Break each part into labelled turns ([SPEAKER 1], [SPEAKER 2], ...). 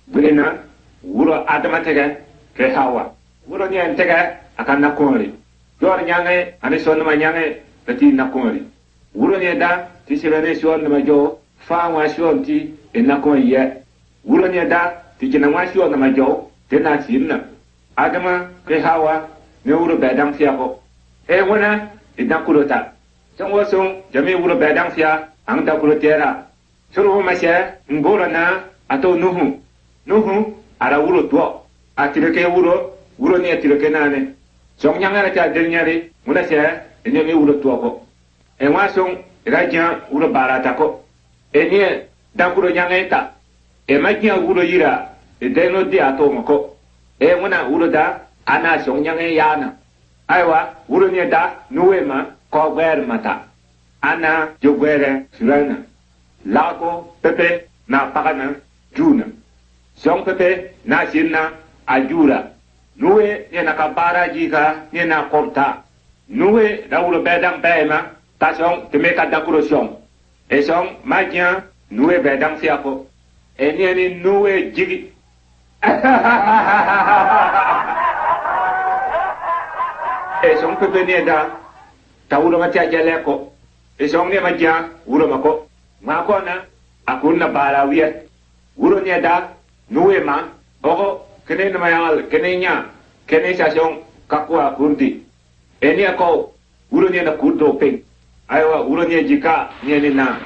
[SPEAKER 1] Brina, wuro Adamatega, ke Hawa. Wuro Nian Tega, Akana Kori. Dor Yange, and his son Mayange, the Tea Nakori. Wuro Nieda, Tisirane Swan Majo, Fa Washon Tea, in Nakoi yet. Wuro Nieda, Tichinamashu on the Majo, Tenasina. Adama, ke Hawa, Nuru Badam Fiapo. Ewana, Idakurota. Some was soon, Jamie Wuro Badam Fia, Andakurotera. Suru Masha, Ngorana, Ato Nuhu. Nuhu, ara wuro tuo. Atireke wuro ni atireke nane. Song nyanga cha denyari, muna se, enyami wuro tuo ko. Enwa song, rajan wuro barata ko. Enye, dankuro nyanga eta. Magia wuro yira, deno di ato moko. Muna wuro da, ana song nyanga yana. Aiwa, wuro ni da, nuwema, ko gwer mata. Ana, jogwere, surana. Lako, pepe, na pakana, juna. Song pepe na sinna ajura. Nuwe ni nakabara jika ni na korta. Nuwe da wuro bedang bema ta song temeka dakuro song. Song magia nuwe bedang siapo. Ni nuwe jigi. Song pepe ni da ta wuro matia jaleko. Song ni magia wuro mako. Mako na akunna bara wiye. Wuro ni da Nuwe ma, oko, kene na mayal, kene nya, kene sasong kakua kurdi. Eni ako, uro niya na kurdo ping. Aywa, uro niya jika, niya ni na.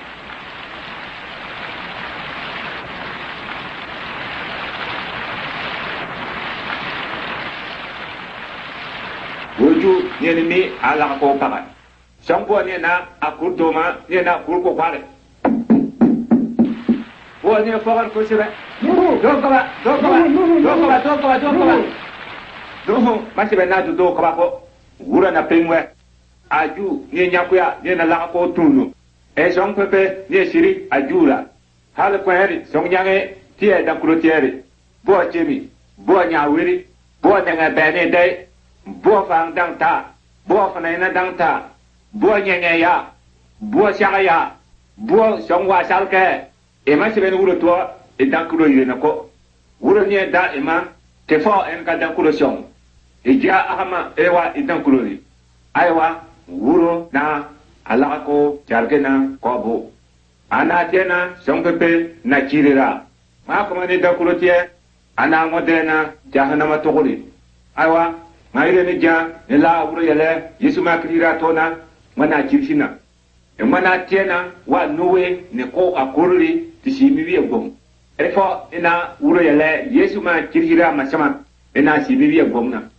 [SPEAKER 1] Uju niya ni ala ko pakat. Sangpo niya na akurdo ma, niya na kurko pare. Buat niya pakat ko siya. Dokoba. Doho, masih benar tu dokoba ko. Gura na pengwe. Aju, ni nyakuya, ni na laka ko tunu. Song pepe, ni siri ajura. Hal ko heri, song nyange, tie da kurotieri. Bo jemi, bo nyawiri, bo nga bene dai, bo fang dang ta, bo fana ina dang ta, bo nyenye ya, bo shaka ya, bo song wa salke. Masih benar guru tua. Dankuro yena ko wuro ni da ima te fo en ka dankuro song ja ahama ewa dankuro ri aiwa wuro na ala ko jalgena ko bo ana tena song pepe na kirira ma ko ni dankuro tie ana modena jahannama to gori aiwa maire ni ja la wuro yele yesu ma kirira tona mana kirsina mana tena wa nuwe ne ko akurri tisimi wi gom Efo ina wuro yele Yesu ma kirhira masama ina sibibiya gomna